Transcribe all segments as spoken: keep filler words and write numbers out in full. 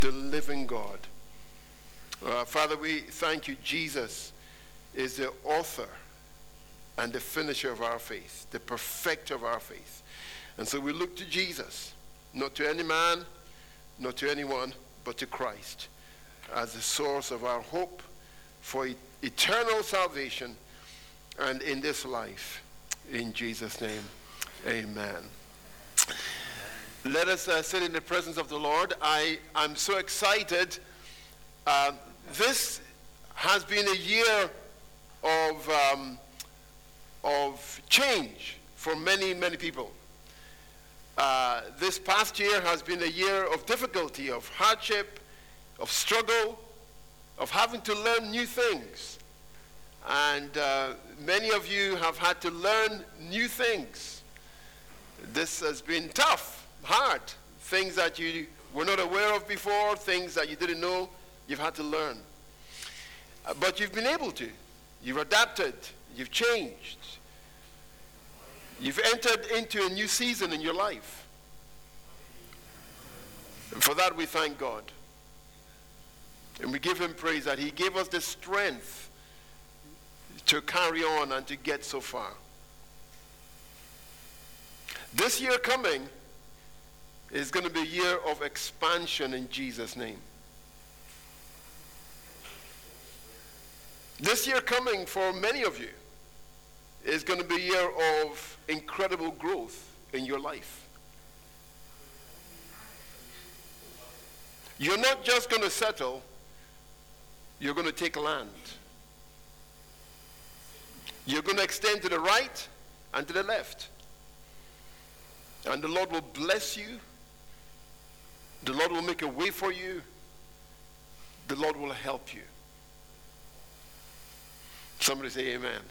the living God. Uh, Father, we thank you. Jesus is the author and the finisher of our faith, the perfecter of our faith. And so we look to Jesus, not to any man, not to anyone, but to Christ as the source of our hope for e- eternal salvation and in this life. In Jesus' name, amen. Let us uh, sit in the presence of the Lord. I am so excited. Uh, this has been a year of um, of change for many, many people. Uh, this past year has been a year of difficulty, of hardship, of struggle, of having to learn new things. And uh, many of you have had to learn new things. This has been tough, hard. Things that you were not aware of before, things that you didn't know, you've had to learn. Uh, but you've been able to. You've adapted. You've changed. You've entered into a new season in your life. And for that we thank God. And we give him praise that he gave us the strength to carry on and to get so far. This year coming is going to be a year of expansion in Jesus' name. This year coming for many of you is going to be a year of incredible growth in your life. You're not just going to settle, you're going to take land. You're going to extend to the right and to the left. And the Lord will bless you. The Lord will make a way for you. The Lord will help you. Somebody say amen.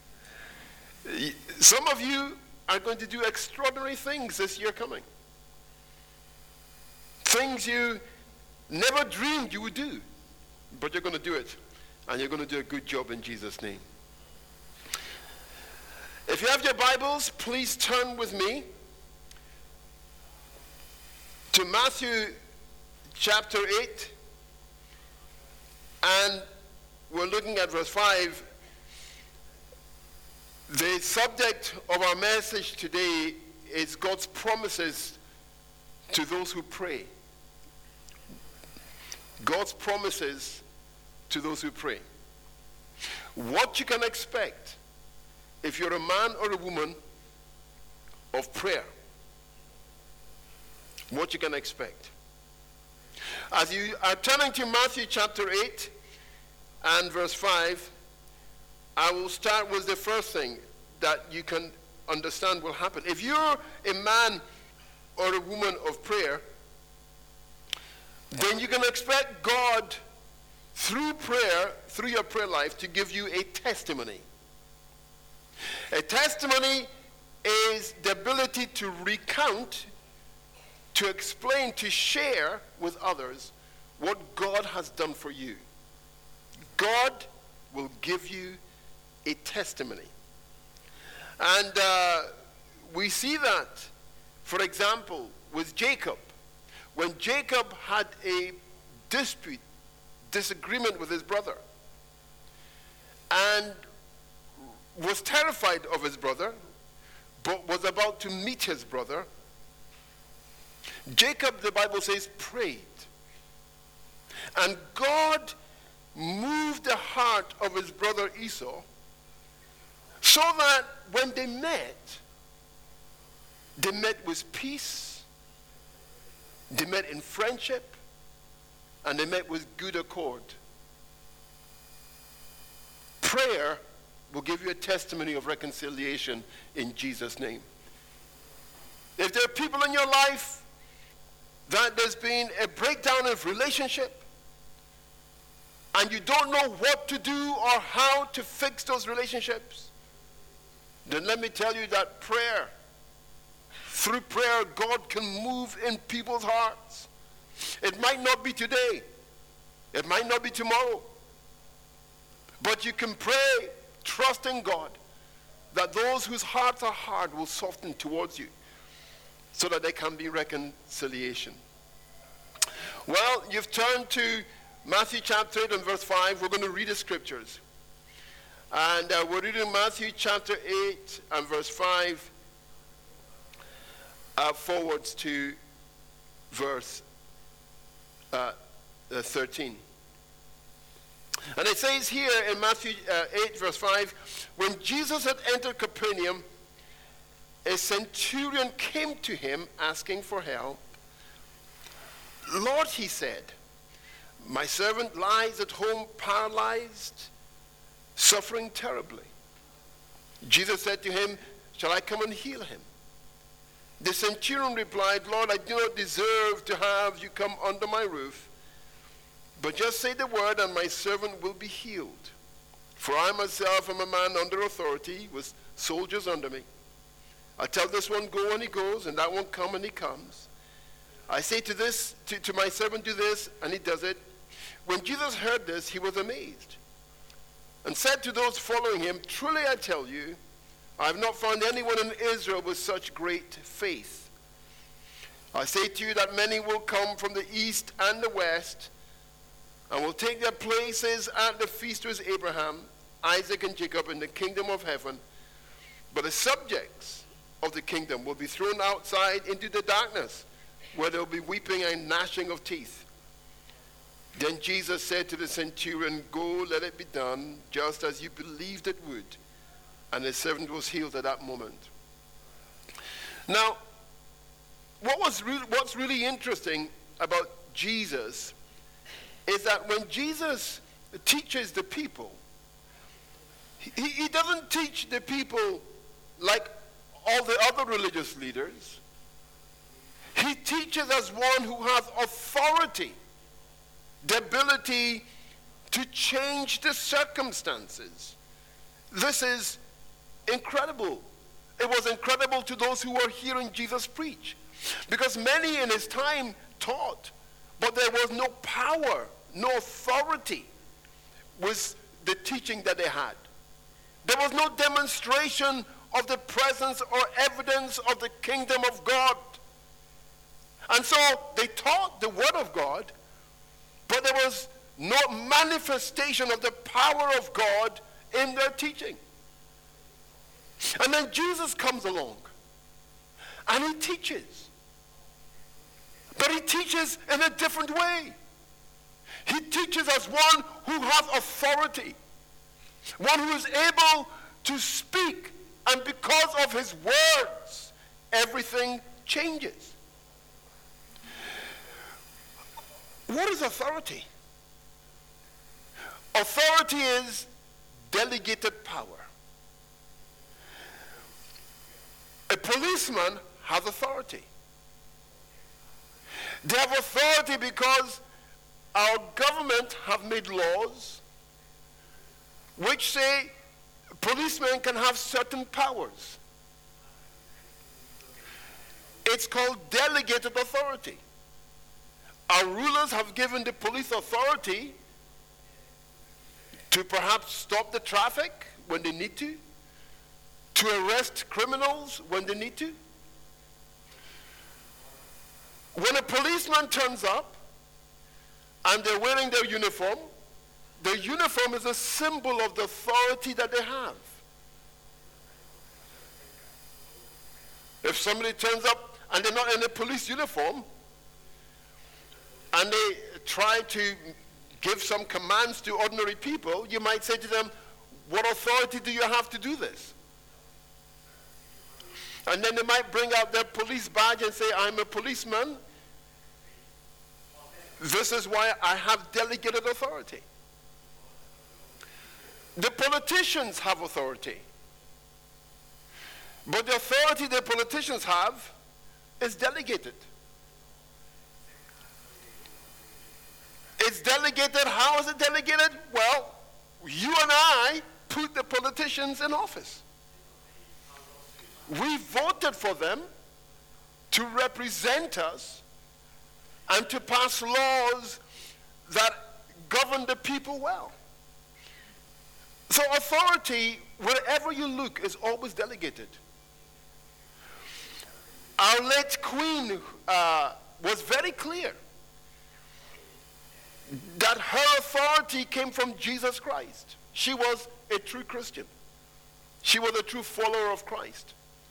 Some of you are going to do extraordinary things this year coming. Things you never dreamed you would do. But you're going to do it. And you're going to do a good job in Jesus' name. If you have your Bibles, please turn with me to Matthew chapter eight. And we're looking at verse five. The subject of our message today is God's promises to those who pray. God's promises to those who pray. What you can expect if you're a man or a woman of prayer. What you can expect. As you are turning to Matthew chapter eight and verse five, I will start with the first thing that you can understand will happen. If you're a man or a woman of prayer, then you can expect God through prayer, through your prayer life, to give you a testimony. A testimony is the ability to recount, to explain, to share with others what God has done for you. God will give you a testimony. And uh, we see that, for example, with Jacob. When Jacob had a dispute, disagreement with his brother, and was terrified of his brother, but was about to meet his brother, Jacob, the Bible says, prayed. And God moved the heart of his brother Esau so that when they met, they met with peace, they met in friendship, and they met with good accord. Prayer will give you a testimony of reconciliation in Jesus' name. If there are people in your life that there's been a breakdown of relationship, and you don't know what to do or how to fix those relationships, then let me tell you that prayer, through prayer, God can move in people's hearts. It might not be today. It might not be tomorrow. But you can pray, trusting God, that those whose hearts are hard will soften towards you so that there can be reconciliation. Well, you've turned to Matthew chapter eight and verse five. We're going to read the scriptures. And uh, we're reading Matthew chapter eight and verse five uh, forwards to verse uh, uh, thirteen. And it says here in Matthew uh, eight verse five, when Jesus had entered Capernaum, a centurion came to him asking for help. Lord, he said, my servant lies at home paralyzed, suffering terribly. Jesus said to him, shall I come and heal him? The centurion replied, Lord, I do not deserve to have you come under my roof, but just say the word and my servant will be healed. For I myself am a man under authority with soldiers under me. I tell this one, go, and he goes, and that one, come, and he comes. I say to this, to, to my servant, do this, and he does it. When Jesus heard this, he was amazed and said to those following him, truly I tell you, I have not found anyone in Israel with such great faith. I say to you that many will come from the east and the west and will take their places at the feast with Abraham, Isaac, and Jacob in the kingdom of heaven. But the subjects of the kingdom will be thrown outside into the darkness, where there will be weeping and gnashing of teeth. Then Jesus said to the centurion, go, let it be done, just as you believed it would. And his servant was healed at that moment. Now, what was re- what's really interesting about Jesus is that when Jesus teaches the people, he, he doesn't teach the people like all the other religious leaders. He teaches as one who has authority, the ability to change the circumstances. This is incredible. It was incredible to those who were hearing Jesus preach, because many in his time taught, but there was no power, no authority with the teaching that they had. There was no demonstration of the presence or evidence of the kingdom of God. And so they taught the word of God, but there was no manifestation of the power of God in their teaching. And then Jesus comes along and he teaches. But he teaches in a different way. He teaches as one who has authority, one who is able to speak, and because of his words, everything changes. What is authority? Authority is delegated power. A policeman has authority. They have authority because our government have made laws which say policemen can have certain powers. It's called delegated authority. Our rulers have given the police authority to perhaps stop the traffic when they need to, to arrest criminals when they need to. When a policeman turns up and they're wearing their uniform, their uniform is a symbol of the authority that they have. If somebody turns up and they're not in a police uniform, and they try to give some commands to ordinary people, you might say to them, what authority do you have to do this? And then they might bring out their police badge and say, I'm a policeman. This is why I have delegated authority. The politicians have authority. But the authority the politicians have is delegated. It's delegated. How is it delegated? Well, you and I put the politicians in office. We voted for them to represent us and to pass laws that govern the people well. So authority, wherever you look, is always delegated. Our late queen uh, was very clear that her authority came from Jesus Christ. She was a true Christian. She was a true follower of Christ.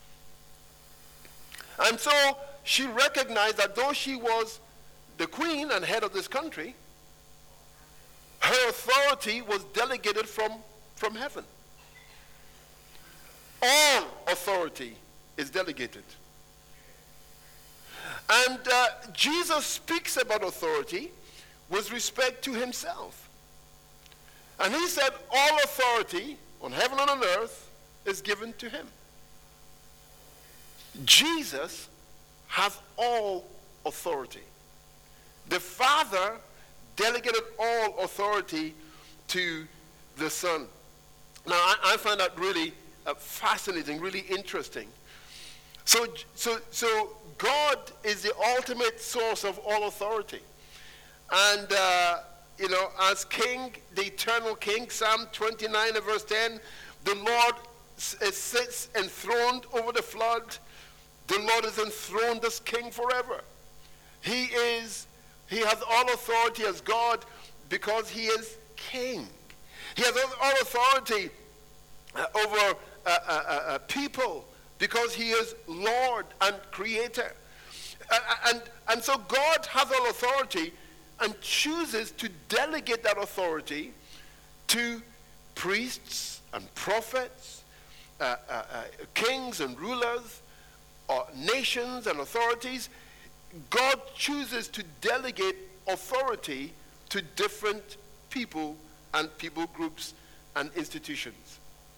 And so she recognized that though she was the queen and head of this country, her authority was delegated from, from heaven. All authority is delegated. And uh, Jesus speaks about authority with respect to himself. And he said, all authority on heaven and on earth is given to him. Jesus has all authority. The Father delegated all authority to the Son. Now, I, I find that really uh, fascinating, really interesting. So, so, so God is the ultimate source of all authority. And, uh, you know, as King, the eternal King, Psalm twenty-nine and verse ten, the Lord sits enthroned over the flood. The Lord is enthroned as King forever. He is, he has all authority as God because he is King. He has all authority uh, over uh, uh, uh, people because he is Lord and Creator. Uh, and, and so God has all authority and chooses to delegate that authority to priests and prophets, uh, uh, uh, kings and rulers, or nations and authorities. God chooses to delegate authority to different people and people groups and institutions.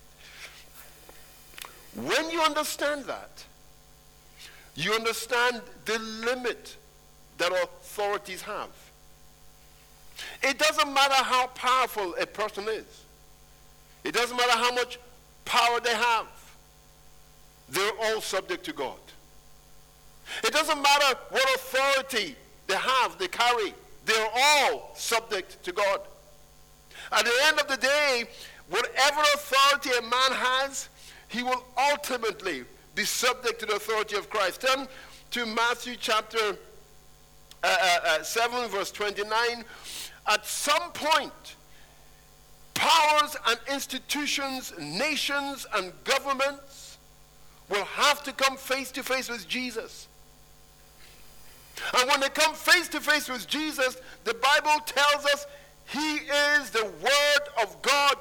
When you understand that, you understand the limit that authorities have. It doesn't matter how powerful a person is. It doesn't matter how much power they have. They're all subject to God. It doesn't matter what authority they have, they carry. They're all subject to God. At the end of the day, whatever authority a man has, he will ultimately be subject to the authority of Christ. Turn to Matthew chapter uh, uh, uh, seven, verse twenty-nine. At some point, powers and institutions, nations and governments will have to come face to face with Jesus. And when they come face to face with Jesus, the Bible tells us he is the Word of God.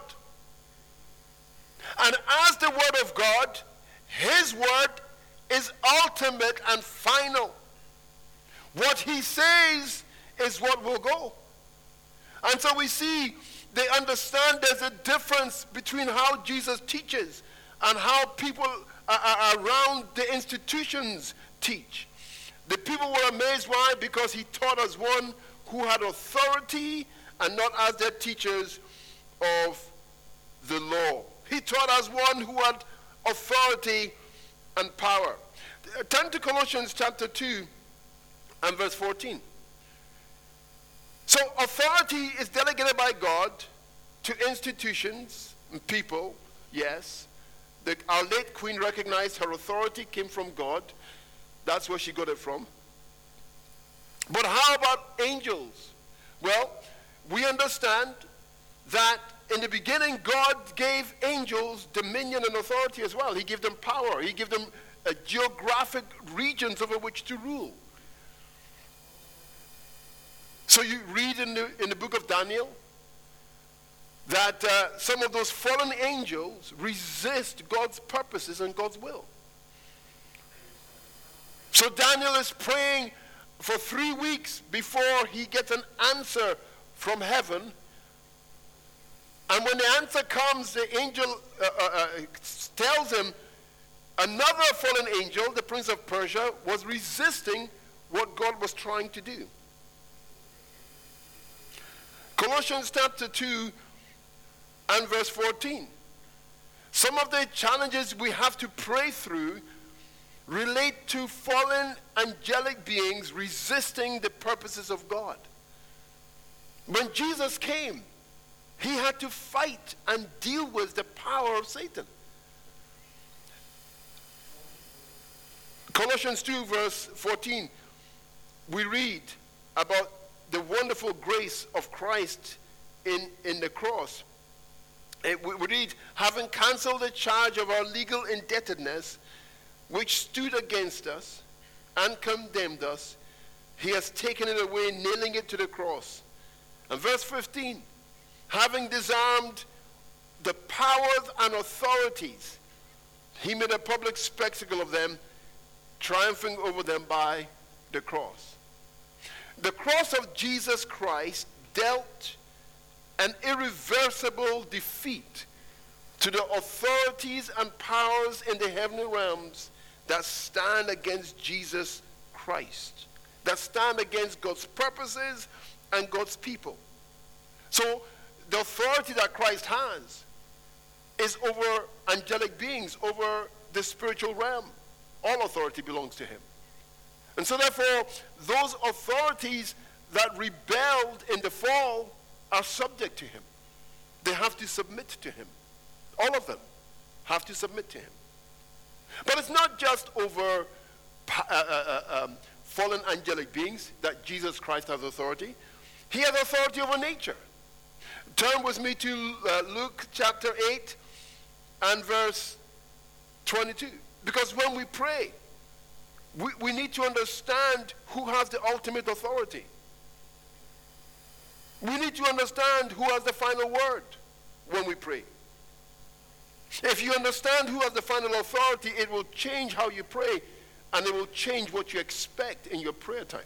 And as the Word of God, his word is ultimate and final. What he says is what will go. And so we see, they understand there's a difference between how Jesus teaches and how people uh, around the institutions teach. The people were amazed. Why? Because he taught as one who had authority and not as their teachers of the law. He taught as one who had authority and power. Turn to Colossians chapter two and verse fourteen. So authority is delegated by God to institutions and people, yes. The, our late queen recognized her authority came from God. That's where she got it from. But how about angels? Well, we understand that in the beginning, God gave angels dominion and authority as well. He gave them power. He gave them uh, geographic regions over which to rule. So you read in the, in the book of Daniel that uh, some of those fallen angels resist God's purposes and God's will. So Daniel is praying for three weeks before he gets an answer from heaven. And when the answer comes, the angel uh, uh, uh, tells him another fallen angel, the prince of Persia, was resisting what God was trying to do. Colossians chapter two and verse fourteen. Some of the challenges we have to pray through relate to fallen angelic beings resisting the purposes of God. When Jesus came, he had to fight and deal with the power of Satan. Colossians two verse fourteen, we read about the wonderful grace of Christ in, in the cross. It, we read, having canceled the charge of our legal indebtedness, which stood against us and condemned us, he has taken it away, nailing it to the cross. And verse fifteen, having disarmed the powers and authorities, he made a public spectacle of them, triumphing over them by the cross. The cross of Jesus Christ dealt an irreversible defeat to the authorities and powers in the heavenly realms that stand against Jesus Christ, that stand against God's purposes and God's people. So the authority that Christ has is over angelic beings, over the spiritual realm. All authority belongs to him. And so therefore, those authorities that rebelled in the fall are subject to him. They have to submit to him. All of them have to submit to him. But it's not just over uh, uh, um, fallen angelic beings that Jesus Christ has authority. He has authority over nature. Turn with me to uh, Luke chapter eight and verse twenty-two. Because when we pray, we, we need to understand who has the ultimate authority. We need to understand who has the final word when we pray. If you understand who has the final authority, it will change how you pray, and it will change what you expect in your prayer time.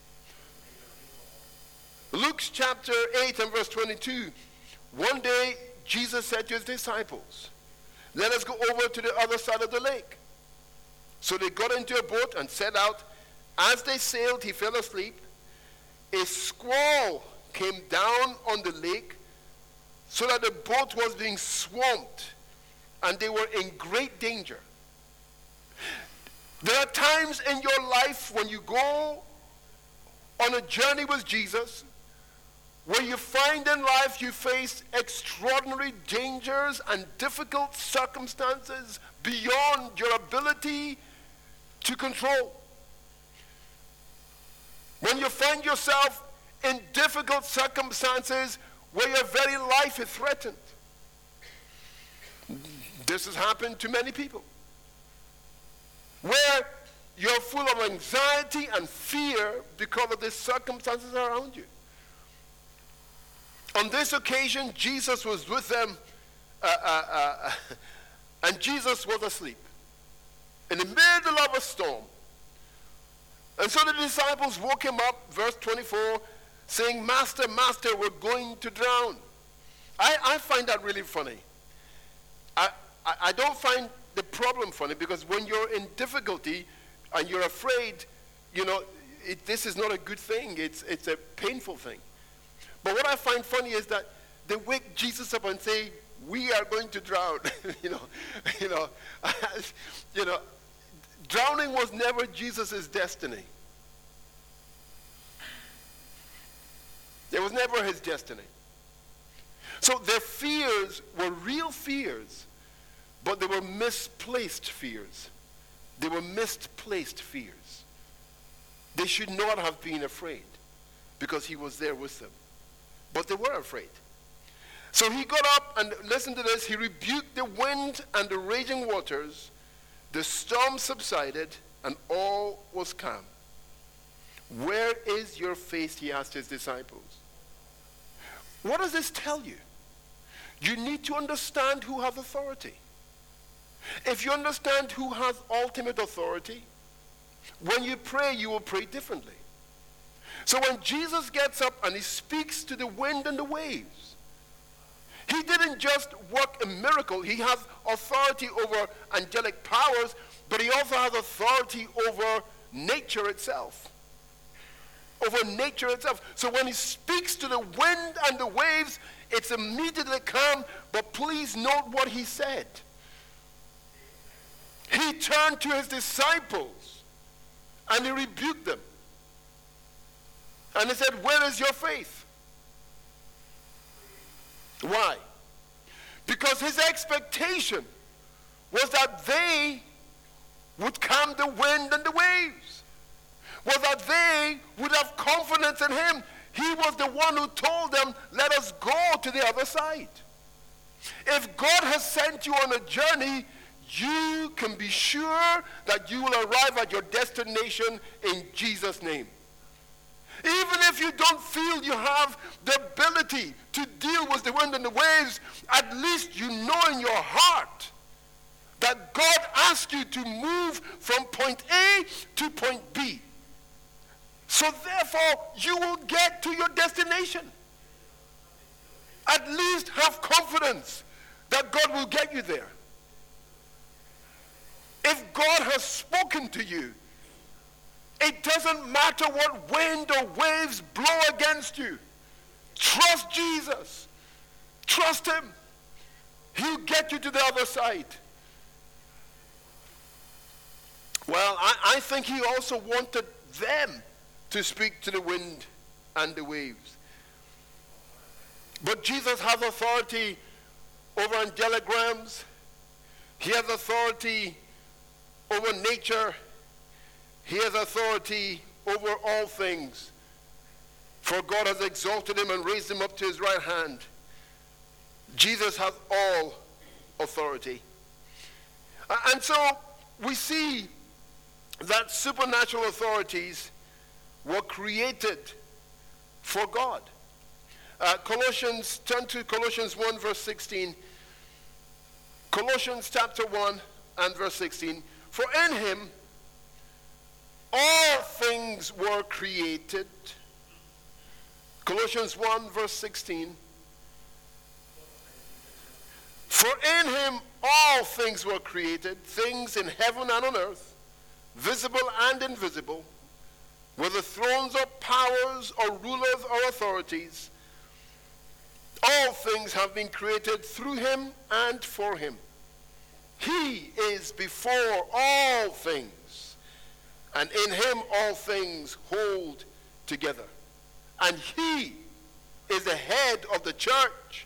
Luke chapter eight and verse twenty-two. One day, Jesus said to his disciples, let us go over to the other side of the lake. So they got into a boat and set out. As they sailed, he fell asleep. A squall came down on the lake so that the boat was being swamped and they were in great danger. There are times in your life when you go on a journey with Jesus where you find in life you face extraordinary dangers and difficult circumstances beyond your ability to control. When you find yourself in difficult circumstances where your very life is threatened. This has happened to many people. Where you're full of anxiety and fear because of the circumstances around you. On this occasion, Jesus was with them, uh, uh, uh, and Jesus was asleep in the middle of a storm. And so the disciples woke him up, verse twenty-four, saying, Master, Master, we're going to drown. I, I find that really funny. I, I, I don't find the problem funny because when you're in difficulty and you're afraid, you know, it, this is not a good thing. It's, it's a painful thing. But what I find funny is that they wake Jesus up and say, we are going to drown. you know, you know, you know, drowning was never Jesus' destiny. It was never his destiny. So their fears were real fears, but they were misplaced fears. They were misplaced fears. They should not have been afraid because he was there with them. But they were afraid. So he got up and, listen to this, he rebuked the wind and the raging waters. The storm subsided and all was calm. Where is your faith? He asked his disciples. What does this tell you? You need to understand who has authority. If you understand who has ultimate authority, when you pray, you will pray differently. So when Jesus gets up and he speaks to the wind and the waves, he didn't just work a miracle. He has authority over angelic powers, but he also has authority over nature itself. Over nature itself. So when he speaks to the wind and the waves, it's immediately calm, but please note what he said. He turned to his disciples and he rebuked them. And he said, where is your faith? Why? Because his expectation was that they would calm the wind and the waves. Was that they would have confidence in him. He was the one who told them, let us go to the other side. If God has sent you on a journey, you can be sure that you will arrive at your destination in Jesus' name. Even if you don't feel you have the ability to deal with the wind and the waves, at least you know in your heart that God asked you to move from point A to point B. So therefore, you will get to your destination. At least have confidence that God will get you there. If God has spoken to you, it doesn't matter what wind or waves blow against you. Trust Jesus. Trust him. He'll get you to the other side. Well, I, I think he also wanted them to speak to the wind and the waves. But Jesus has authority over angelic realms. He has authority over nature. He has authority over all things. For God has exalted him and raised him up to his right hand. Jesus has all authority. And so we see that supernatural authorities were created for God. Uh, Colossians, turn to Colossians one verse sixteen. Colossians chapter one and verse sixteen. For in him all things were created. Colossians one verse sixteen. For in him all things were created, things in heaven and on earth, visible and invisible, whether thrones or powers or rulers or authorities. All things have been created through him and for him. He is before all things, and in him all things hold together. And he is the head of the church.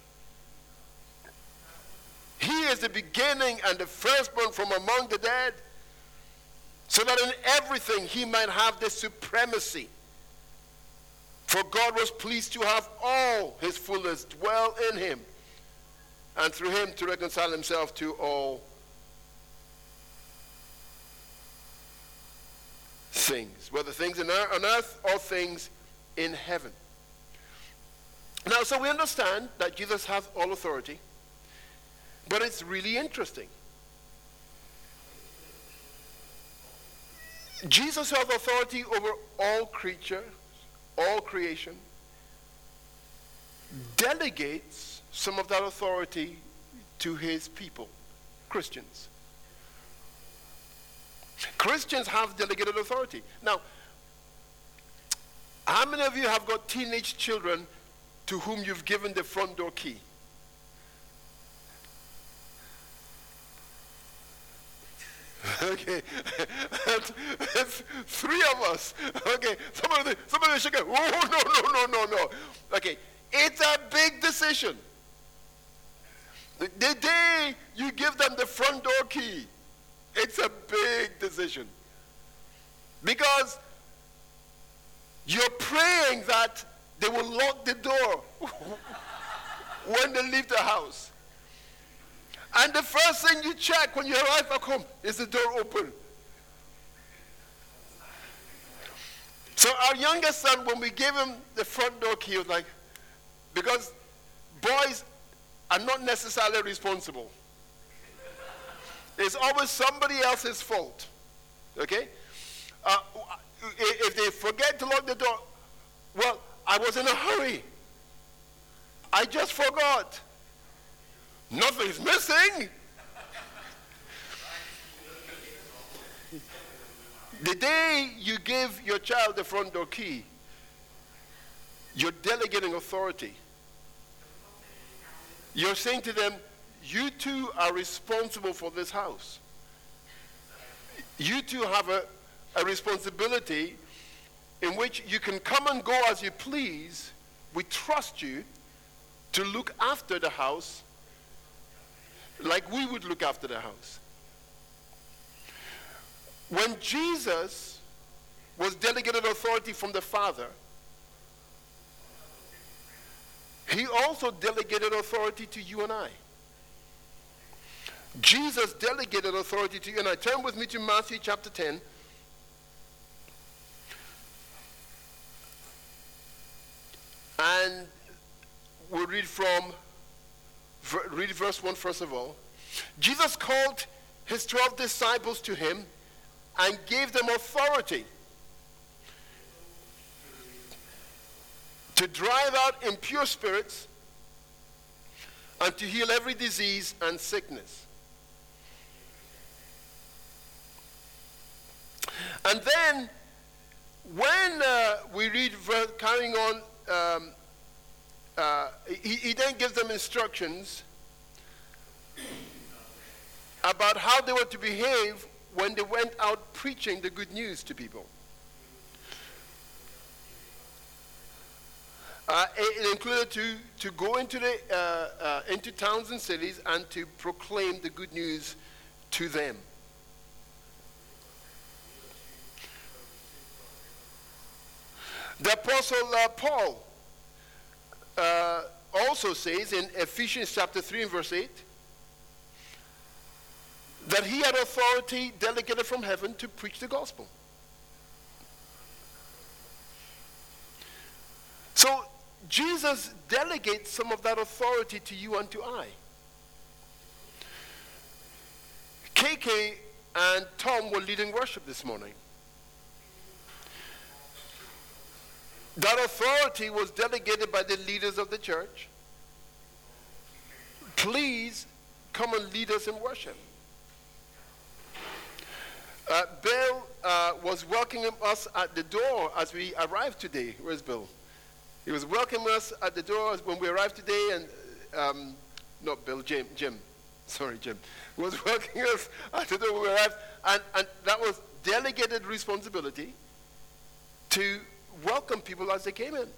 He is the beginning and the firstborn from among the dead, so that in everything he might have the supremacy. For God was pleased to have all his fullness dwell in him, and through him to reconcile himself to all things, whether things on earth or things in heaven. Now, so we understand that Jesus has all authority, but it's really interesting. Jesus has authority over all creatures, all creation, delegates some of that authority to his people, Christians. Christians have delegated authority. Now, how many of you have got teenage children to whom you've given the front door key? Okay, it's three of us. Okay, somebody, somebody should go, oh, no, no, no, no, no. Okay, it's a big decision. The, the day you give them the front door key, it's a big decision. Because you're praying that they will lock the door when they leave the house. And the first thing you check when you arrive back home is the door open. So our youngest son, when we gave him the front door key, he was like, because boys are not necessarily responsible. It's always somebody else's fault. Okay? Uh, if they forget to lock the door, well, I was in a hurry. I just forgot. Nothing's missing. The day you give your child the front door key, you're delegating authority. You're saying to them, you two are responsible for this house. You two have a, a responsibility in which you can come and go as you please. We trust you to look after the house like we would look after the house. When Jesus was delegated authority from the Father, he also delegated authority to you and I. Jesus delegated authority to you and I. Turn with me to Matthew chapter ten. And we'll read from, read verse one first of all. Jesus called his twelve disciples to him and gave them authority to drive out impure spirits and to heal every disease and sickness. And then, when uh, we read, carrying on, um, uh, he, he then gives them instructions about how they were to behave when they went out preaching the good news to people. Uh, it included to, to go into, the, uh, uh, into towns and cities and to proclaim the good news to them. The Apostle uh, Paul uh, also says in Ephesians chapter three and verse eight that he had authority delegated from heaven to preach the gospel. So Jesus delegates some of that authority to you and to I. K K and Tom were leading worship this morning. That authority was delegated by the leaders of the church. Please come and lead us in worship. Uh, Bill uh, was welcoming us at the door as we arrived today. Where's Bill? He was welcoming us at the door when we arrived today, and um, not Bill, Jim, Jim. Sorry, Jim. He was welcoming us at the door when we arrived, and, and that was delegated responsibility to welcome people as they came in.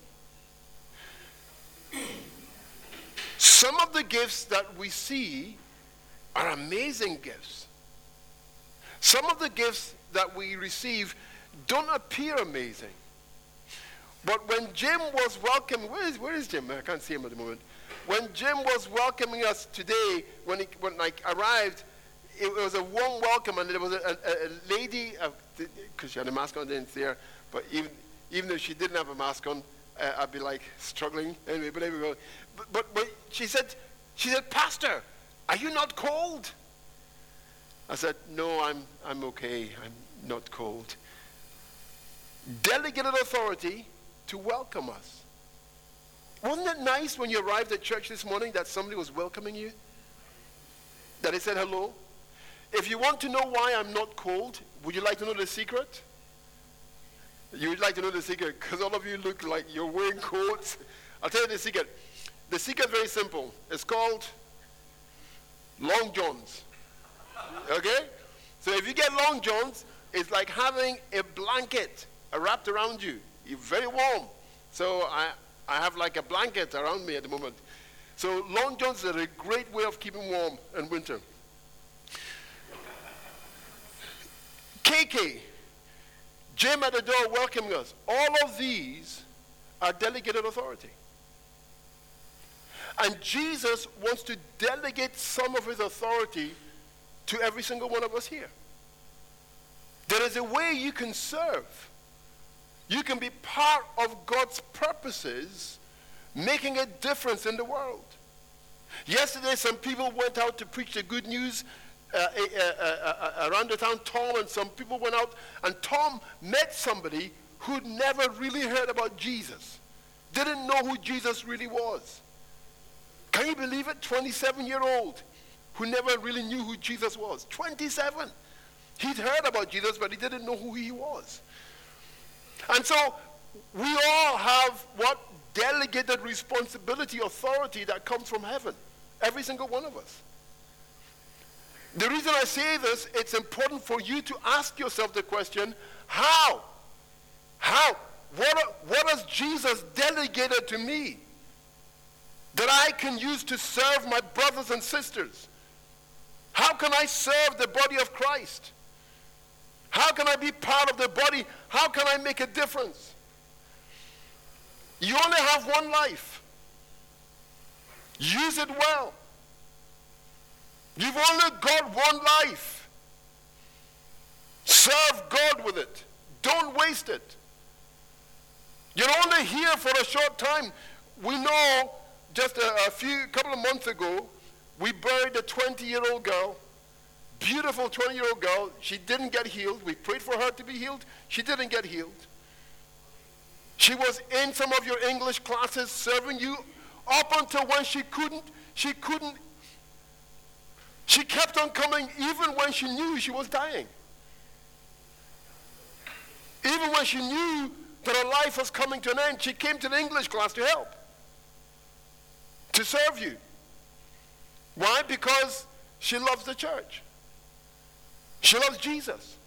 Some of the gifts that we see are amazing gifts. Some of the gifts that we receive don't appear amazing. But when Jim was welcoming, where is, where is Jim? I can't see him at the moment. When Jim was welcoming us today, when he when I arrived, it was a warm welcome, and there was a, a, a lady, because she had a mask on, I didn't see her, but even even though she didn't have a mask on, uh, I'd be like struggling. Anyway, but there we go. But, but, but she said, she said, Pastor, are you not cold? I said, no, I'm I'm okay. I'm not cold. Delegated authority to welcome us. Wasn't it nice when you arrived at church this morning that somebody was welcoming you? That they said hello? If you want to know why I'm not cold, would you like to know the secret? You would like to know the secret because all of you look like you're wearing coats. I'll tell you the secret. The secret is very simple. It's called long johns. Okay? So if you get long johns, it's like having a blanket wrapped around you. You're very warm. So I, I have like a blanket around me at the moment. So long johns are a great way of keeping warm in winter. K K, Jim at the door welcoming us. All of these are delegated authority. And Jesus wants to delegate some of his authority to every single one of us here. There is a way you can serve. You can be part of God's purposes, making a difference in the world. Yesterday, some people went out to preach the good news uh, uh, uh, uh, around the town. Tom and some people went out, and Tom met somebody who'd never really heard about Jesus, didn't know who Jesus really was. Can you believe it? twenty-seven-year-old who never really knew who Jesus was. twenty-seven. He'd heard about Jesus, but he didn't know who he was. And so we all have what? Delegated responsibility, authority that comes from heaven. Every single one of us. The reason I say this, it's important for you to ask yourself the question, how? How? What, what has Jesus delegated to me that I can use to serve my brothers and sisters? How can I serve the body of Christ? How can I be part of the body? How can I make a difference? You only have one life. Use it well. You've only got one life. Serve God with it. Don't waste it. You're only here for a short time. We know just a, a few, couple of months ago, we buried a twenty-year-old girl, beautiful twenty-year-old girl. She didn't get healed. We prayed for her to be healed. She didn't get healed. She was in some of your English classes serving you up until when she couldn't, she couldn't, she kept on coming even when she knew she was dying. Even when she knew that her life was coming to an end, she came to the English class to help, to serve you. Why? Because she loves the church. She loves Jesus.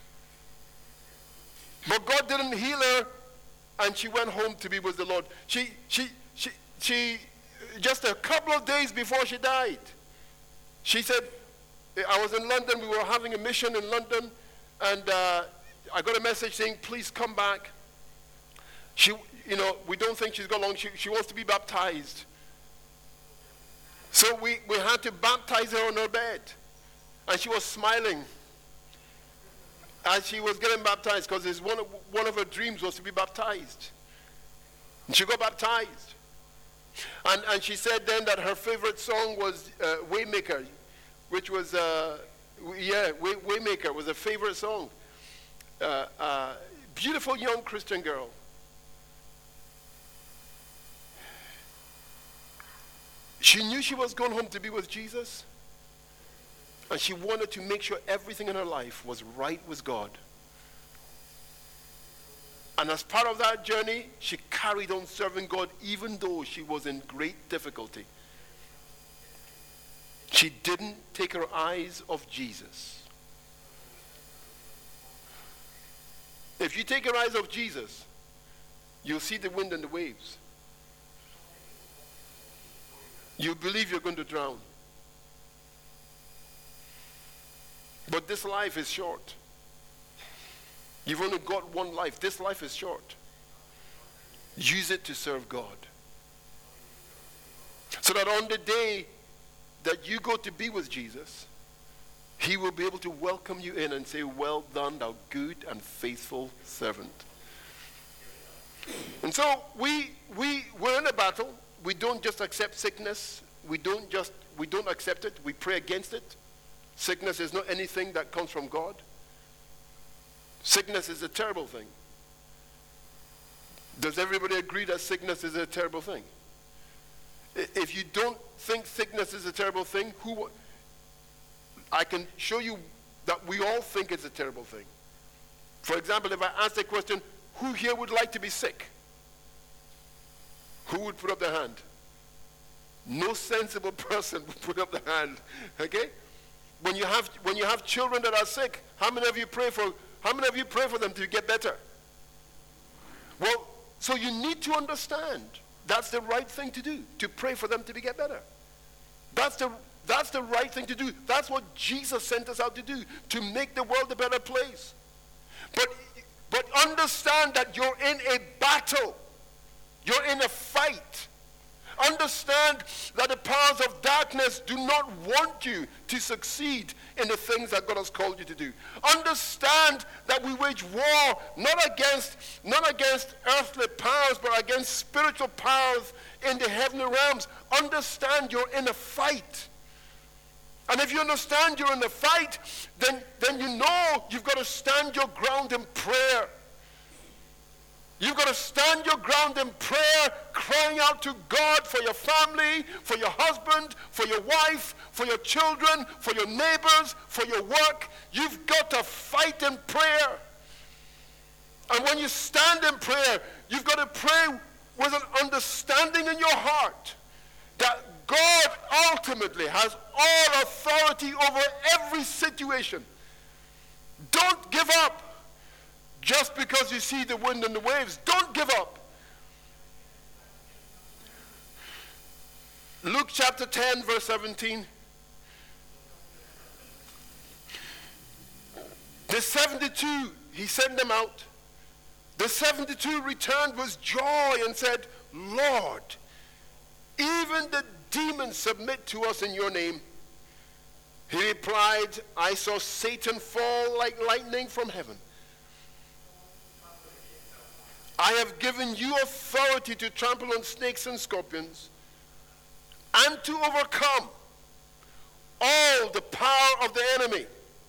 But God didn't heal her, and she went home to be with the Lord. She, she, she, she, just a couple of days before she died, she said, I was in London, we were having a mission in London, and uh, I got a message saying, please come back. She, you know, we don't think she's got long. She, she wants to be baptized. So we, we had to baptize her on her bed. And she was smiling as she was getting baptized, because one of, one of her dreams was to be baptized. And she got baptized. And, and she said then that her favorite song was uh, Waymaker, which was, uh, yeah, Way, Waymaker was a favorite song. Uh, uh, beautiful young Christian girl. She knew she was going home to be with Jesus, and she wanted to make sure everything in her life was right with God. And as part of that journey, she carried on serving God even though she was in great difficulty. She didn't take her eyes off Jesus. If you take your eyes off Jesus, you'll see the wind and the waves. You believe you're going to drown. But this life is short. You've only got one life. This life is short. Use it to serve God. So that on the day that you go to be with Jesus, he will be able to welcome you in and say, well done, thou good and faithful servant. And so we, we, we're in a battle. We don't just accept sickness. We don't just, we don't accept it. We pray against it. Sickness is not anything that comes from God. Sickness is a terrible thing. Does everybody agree that sickness is a terrible thing? If you don't think sickness is a terrible thing, who? I can show you that we all think it's a terrible thing. For example, if I ask the question, who here would like to be sick? Who would put up their hand? No sensible person would put up their hand. Okay? When you have when you have children that are sick, how many of you pray for how many of you pray for them to get better? Well, so you need to understand that's the right thing to do, to pray for them to be, get better. That's the that's the right thing to do. That's what Jesus sent us out to do, to make the world a better place. But but understand that you're in a battle. You're in a fight. Understand that the powers of darkness do not want you to succeed in the things that God has called you to do. Understand that we wage war not against, not against earthly powers, but against spiritual powers in the heavenly realms. Understand you're in a fight. And if you understand you're in a fight, then, then you know you've got to stand your ground in prayer. You've got to stand your ground in prayer, crying out to God for your family, for your husband, for your wife, for your children, for your neighbors, for your work. You've got to fight in prayer. And when you stand in prayer, you've got to pray with an understanding in your heart that God ultimately has all authority over every situation. Don't give up. Just because you see the wind and the waves, don't give up. Luke chapter ten, verse seventeen. The seventy-two, he sent them out. The seventy-two returned with joy and said, Lord, even the demons submit to us in your name?" He replied, "I saw Satan fall like lightning from heaven. I have given you authority to trample on snakes and scorpions and to overcome all the power of the enemy.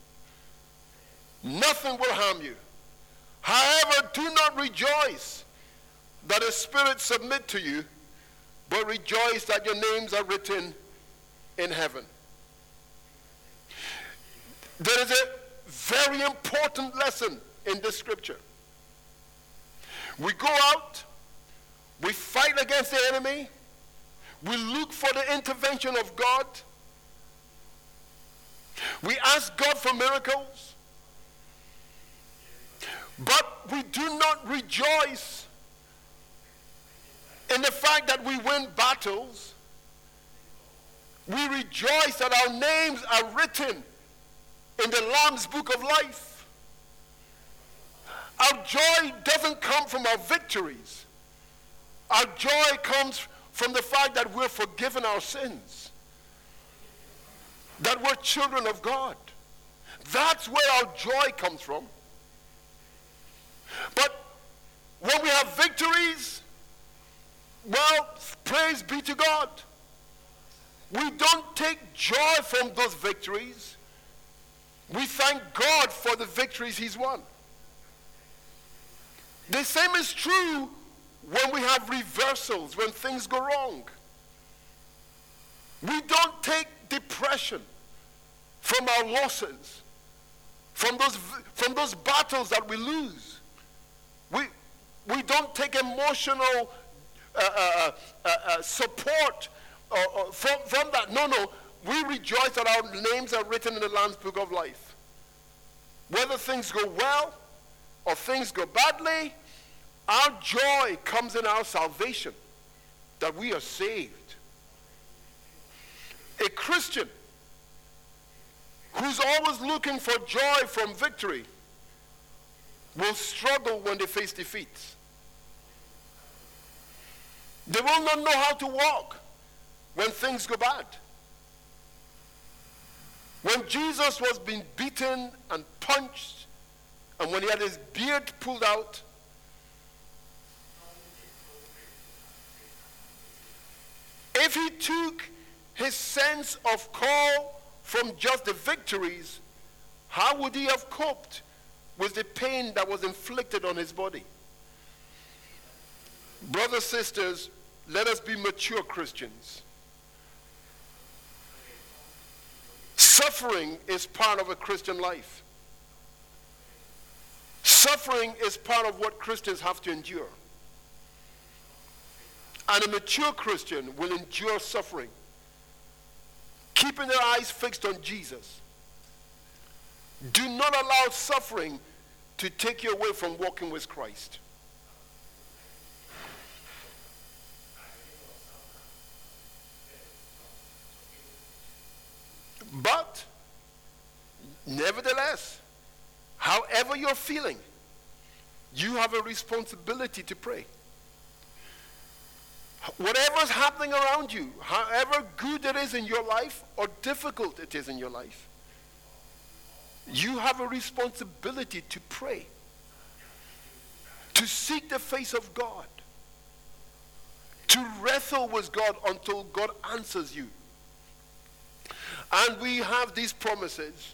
Nothing will harm you. However, do not rejoice that the spirits submit to you, but rejoice that your names are written in heaven." There is a very important lesson in this scripture. We go out, we fight against the enemy, we look for the intervention of God, we ask God for miracles, but we do not rejoice in the fact that we win battles. We rejoice that our names are written in the Lamb's book of life. Our joy doesn't come from our victories. Our joy comes from the fact that we're forgiven our sins, that we're children of God. That's where our joy comes from. But when we have victories, well, praise be to God. We don't take joy from those victories. We thank God for the victories he's won. The same is true when we have reversals, when things go wrong. We don't take depression from our losses, from those, from those battles that we lose. We, we don't take emotional uh, uh, uh, uh, support uh, uh, from, from that. No, no. We rejoice that our names are written in the Lamb's book of life. Whether things go well or things go badly, our joy comes in our salvation, that we are saved. A Christian who's always looking for joy from victory will struggle when they face defeats. They will not know how to walk when things go bad. When Jesus was being beaten and punched, and when he had his beard pulled out, if he took his sense of call from just the victories, how would he have coped with the pain that was inflicted on his body? Brothers, sisters, let us be mature Christians. Suffering is part of a Christian life. Suffering is part of what Christians have to endure. And a mature Christian will endure suffering, keeping their eyes fixed on Jesus. Do not allow suffering to take you away from walking with Christ. But, nevertheless, however you're feeling, you have a responsibility to pray. Whatever's happening around you, however good it is in your life or difficult it is in your life, you have a responsibility to pray, to seek the face of God, to wrestle with God until God answers you. And we have these promises.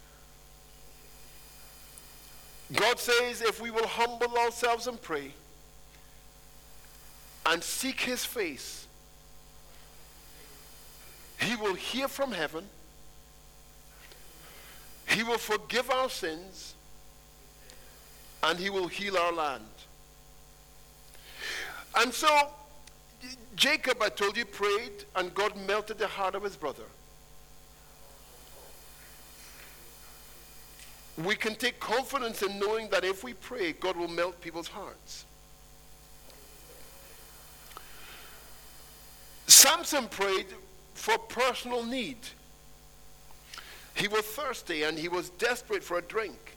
God says if we will humble ourselves and pray and seek his face, he will hear from heaven, he will forgive our sins, and he will heal our land. And so Jacob, I told you, prayed, and God melted the heart of his brother. We can take confidence in knowing that if we pray, God will melt people's hearts. Samson prayed for personal need. He was thirsty and he was desperate for a drink.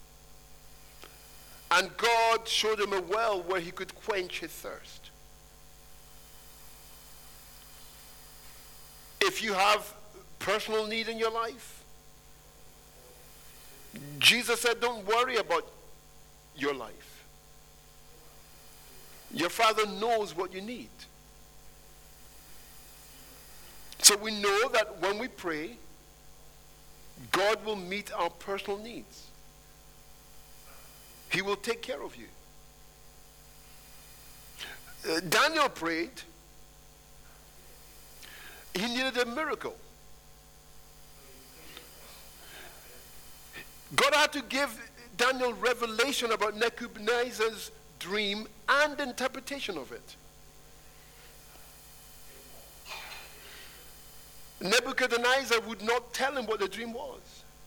And God showed him a well where he could quench his thirst. If you have personal need in your life, Jesus said, don't worry about your life. Your Father knows what you need. So we know that when we pray, God will meet our personal needs. He will take care of you. Uh, Daniel prayed. He needed a miracle. God had to give Daniel revelation about Nebuchadnezzar's dream and interpretation of it. Nebuchadnezzar would not tell him what the dream was.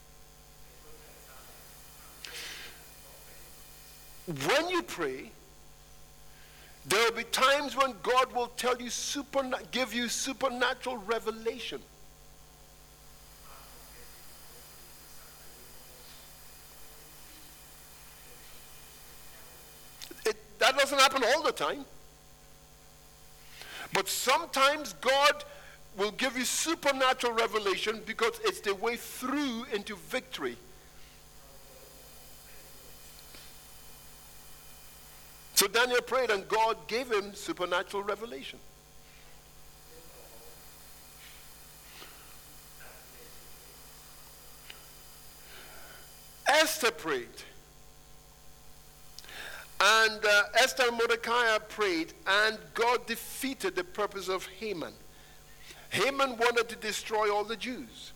When you pray, there will be times when God will tell you, superna- give you supernatural revelation. It, that doesn't happen all the time. But sometimes God will give you supernatural revelation because it's the way through into victory. So Daniel prayed and God gave him supernatural revelation. Esther prayed. And uh, Esther and Mordecai prayed, and God defeated the purpose of Haman. Haman wanted to destroy all the Jews.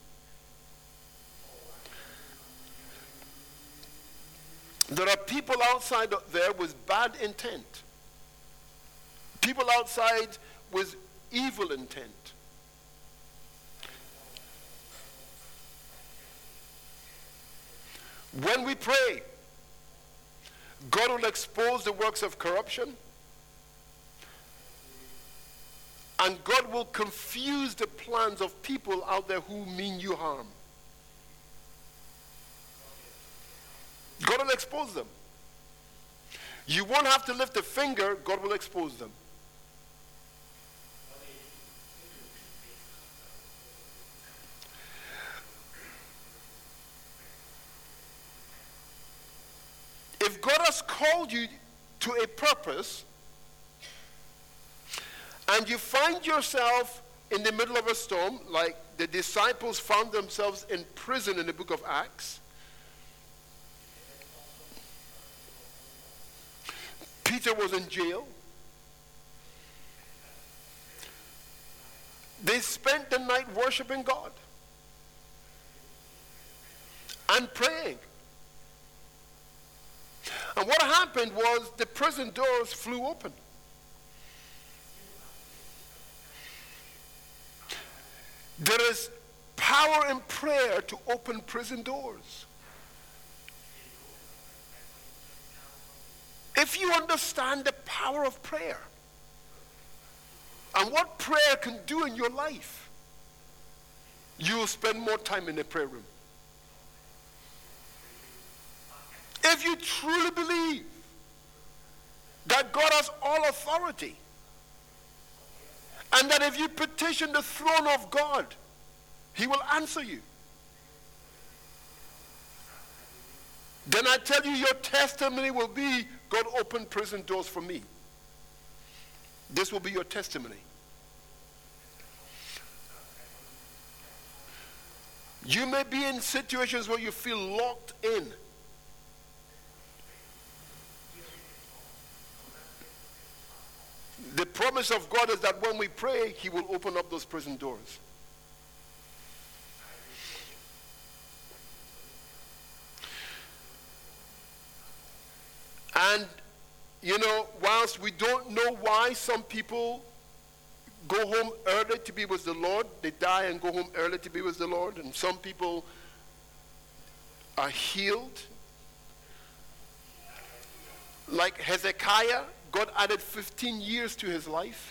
There are people outside there with bad intent. People outside with evil intent. When we pray, God will expose the works of corruption, and God will confuse the plans of people out there who mean you harm. God will expose them. You won't have to lift a finger, God will expose them. If God has called you to a purpose, and you find yourself in the middle of a storm, like the disciples found themselves in prison in the book of Acts, Peter was in jail. They spent the night worshiping God and praying. And what happened was the prison doors flew open. There is power in prayer to open prison doors. If you understand the power of prayer and what prayer can do in your life, you will spend more time in the prayer room. If you truly believe that God has all authority, and that if you petition the throne of God, he will answer you, then I tell you, your testimony will be, God opened prison doors for me. This will be your testimony. You may be in situations where you feel locked in. The promise of God is that when we pray, he will open up those prison doors. And, you know, whilst we don't know why some people go home early to be with the Lord, they die and go home early to be with the Lord, and some people are healed. Like Hezekiah, God added fifteen years to his life.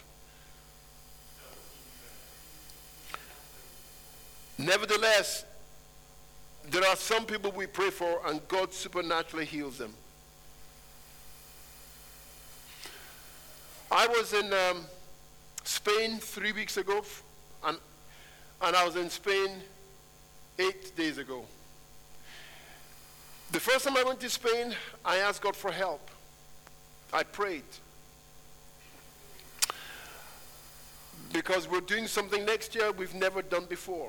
Nevertheless, there are some people we pray for and God supernaturally heals them. I was in um, Spain three weeks ago, and and I was in Spain eight days ago. The first time I went to Spain, I asked God for help. I prayed. Because we're doing something next year we've never done before.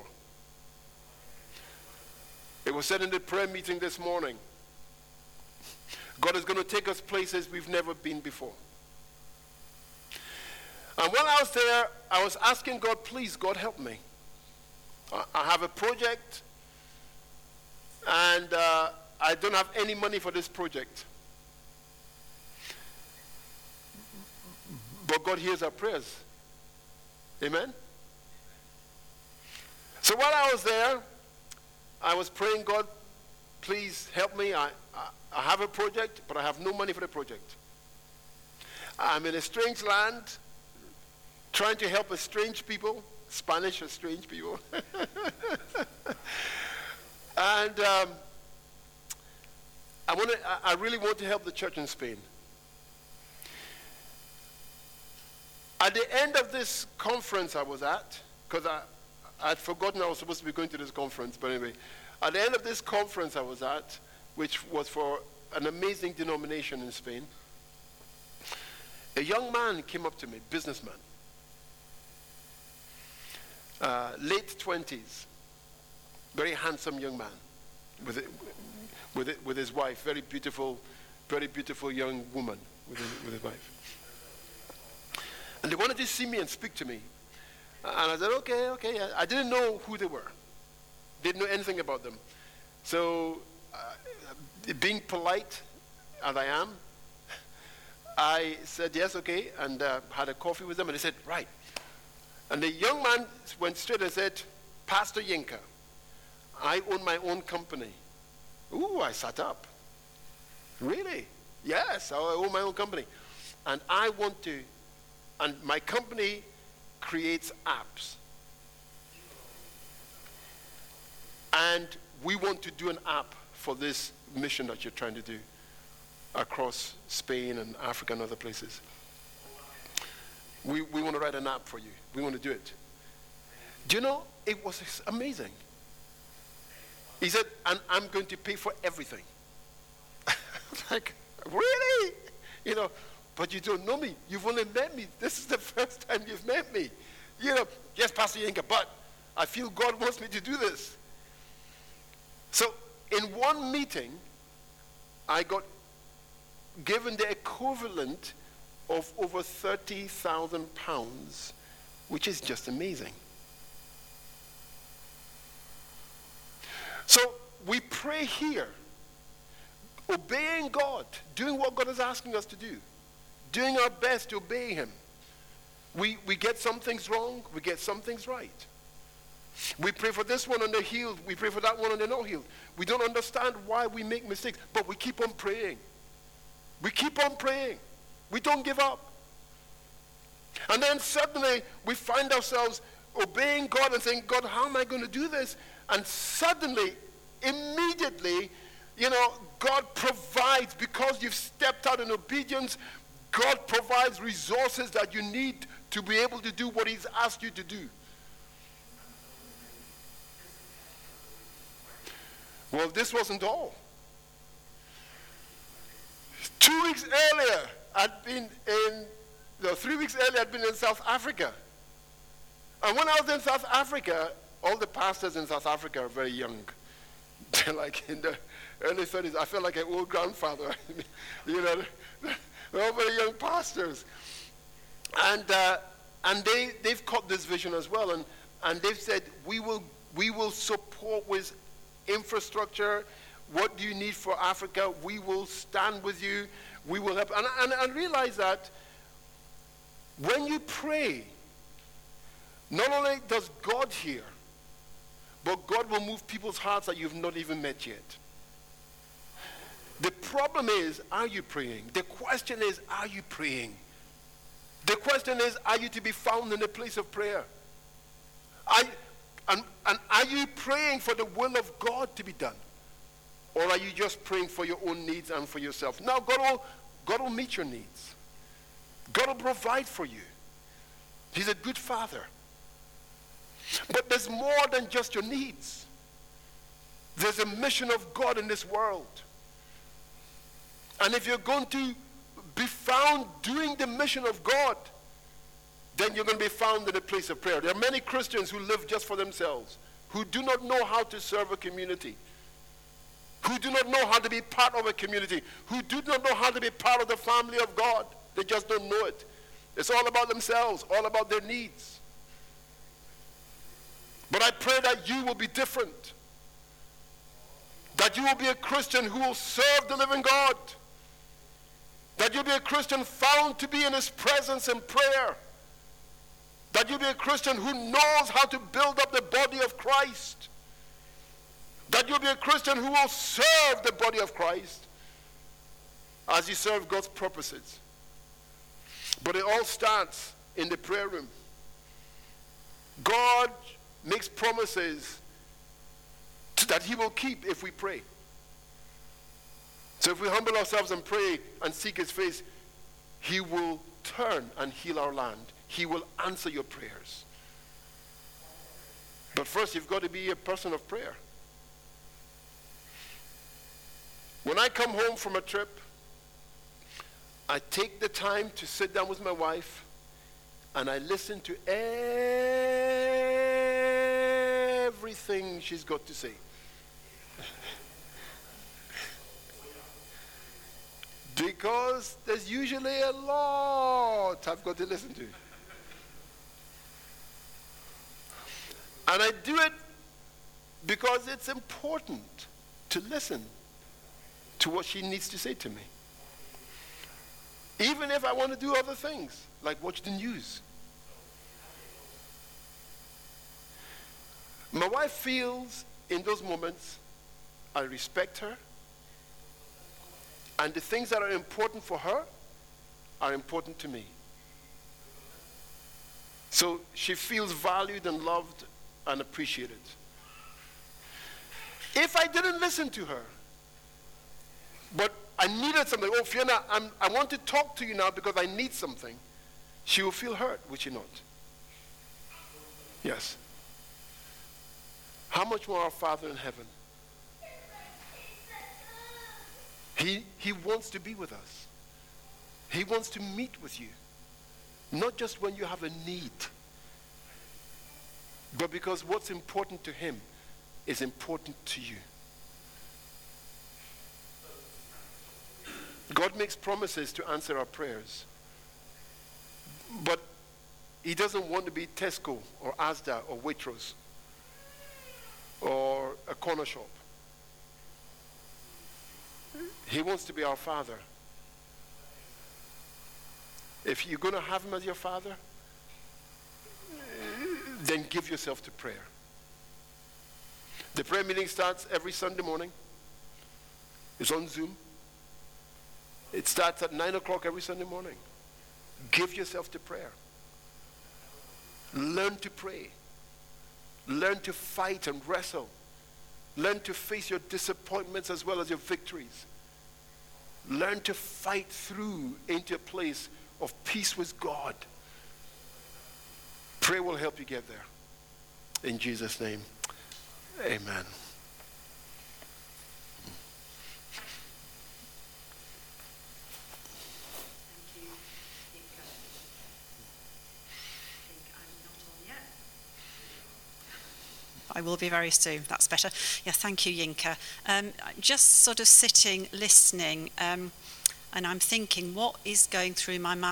It was said in the prayer meeting this morning. God is going to take us places we've never been before. And while I was there, I was asking God, please, God, help me. I have a project, and uh, I don't have any money for this project. But God hears our prayers. Amen? So while I was there, I was praying, God, please help me. I, I, I have a project, but I have no money for the project. I'm in a strange land, trying to help a strange people. Spanish are strange people. And um, I, want to, I really want to help the church in Spain. At the end of this conference I was at, because I I'd forgotten I was supposed to be going to this conference, but anyway, at the end of this conference I was at, which was for an amazing denomination in Spain, a young man came up to me, businessman, uh, late twenties, very handsome young man, with, it, with, it, with his wife, very beautiful, very beautiful young woman with his, with his wife. And they wanted to see me and speak to me. And I said, okay, okay. I didn't know who they were. Didn't know anything about them. So, uh, being polite as I am, I said, yes, okay, and uh, had a coffee with them. And they said, right. And the young man went straight and said, Pastor Yinka, I own my own company. Ooh, I sat up. Really? Yes, I own my own company. And I want to, and my company creates apps. And we want to do an app for this mission that you're trying to do across Spain and Africa and other places. We, we want to write an app for you. We want to do it. Do you know, it was amazing. He said, and I'm going to pay for everything. Like, really? You know, but you don't know me. You've only met me. This is the first time you've met me. You know, yes, Pastor Yinka, but I feel God wants me to do this. So in one meeting, I got given the equivalent of over thirty thousand pounds, which is just amazing. So we pray here, obeying God, doing what God is asking us to do, doing our best to obey him. We, we get some things wrong, we get some things right. We pray for this one and they're healed, we pray for that one and they're not healed. We don't understand why we make mistakes, but we keep on praying. We keep on praying. We don't give up. And then suddenly we find ourselves obeying God and saying, God, how am I going to do this? And suddenly, immediately, you know, God provides, because you've stepped out in obedience, God provides resources that you need to be able to do what he's asked you to do. Well, this wasn't all. Two weeks earlier, I'd been in, no, three weeks earlier, I'd been in South Africa. And when I was in South Africa, all the pastors in South Africa are very young. They're like in the early thirties. I felt like an old grandfather. You know, they're all very young pastors. And uh, and they, they've caught this vision as well. And, and they've said, we will, we will support with infrastructure. What do you need for Africa? We will stand with you. We will help. And, and I realize that when you pray, not only does God hear, but God will move people's hearts that you've not even met yet. The problem is, are you praying? The question is, are you praying? The question is, are you to be found in a place of prayer? Are, and, and are you praying for the will of God to be done? Or are you just praying for your own needs and for yourself? Now, God will, God will meet your needs. God will provide for you. He's a good father. But there's more than just your needs. There's a mission of God in this world. And if you're going to be found doing the mission of God, then you're going to be found in a place of prayer. There are many Christians who live just for themselves, who do not know how to serve a community, who do not know how to be part of a community, who do not know how to be part of the family of God. They just don't know it. It's all about themselves, all about their needs. But I pray that you will be different. That you will be a Christian who will serve the living God. That you'll be a Christian found to be in his presence in prayer. That you'll be a Christian who knows how to build up the body of Christ. That you'll be a Christian who will serve the body of Christ as you serve God's purposes. But it all starts in the prayer room. God makes promises that he will keep if we pray. So if we humble ourselves and pray and seek his face, he will turn and heal our land. He will answer your prayers. But first, you've got to be a person of prayer. When I come home from a trip, I take the time to sit down with my wife and I listen to everything she's got to say. Because there's usually a lot I've got to listen to. And I do it because it's important to listen to what she needs to say to me. Even if I want to do other things, like watch the news. My wife feels in those moments I respect her, and the things that are important for her are important to me. So she feels valued and loved and appreciated. If I didn't listen to her, but I needed something, oh Fiona, I'm, I want to talk to you now because I need something, she will feel hurt, would she not? Yes. How much more our Father in heaven? He, he wants to be with us. He wants to meet with you. Not just when you have a need, but because what's important to him is important to you. God makes promises to answer our prayers. But he doesn't want to be Tesco or Asda or Waitrose or a corner shop. He wants to be our Father. If you're going to have him as your Father, then give yourself to prayer. The prayer meeting starts every Sunday morning. It's on Zoom. It starts at nine o'clock every Sunday morning. Give yourself to prayer. Learn to pray. Learn to fight and wrestle. Learn to face your disappointments as well as your victories. Learn to fight through into a place of peace with God. Prayer will help you get there. In Jesus' name, amen. I will be very soon. That's better. Yeah, thank you, Yinka. Um, just sort of sitting, listening, um, and I'm thinking, what is going through my mind?